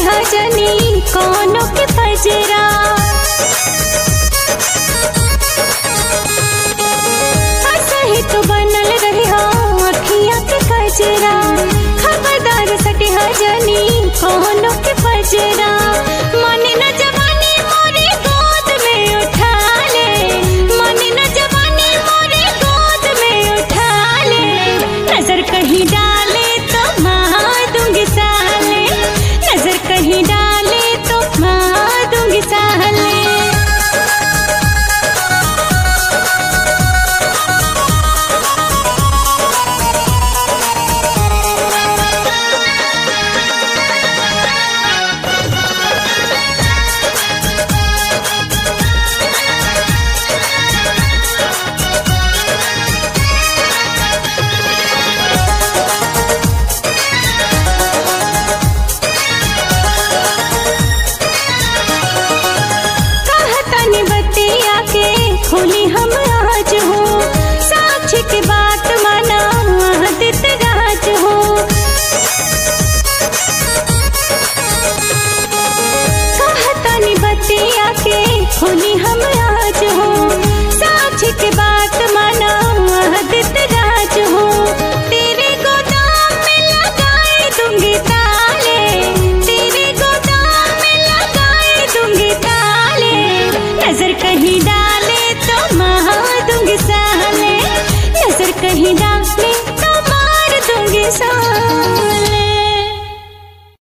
सटिहा जनी कोनो के फजरा। सही तो बनल रही अखिया के कजरा। खबरदार सटिहा जनी कोनो के फजरा। मन न जवानी मोरे गोद में उठा ले, मन न जवानी मोरे गोद में उठा ले। नजर कहीं डाले तो मार दूंगी साले, नजर कहीं डाले तो मार दूंगी साले। खोली हम आज हो साक्षी की बात माना आदित्य राज हो। कहता नि बतिया के खोली हम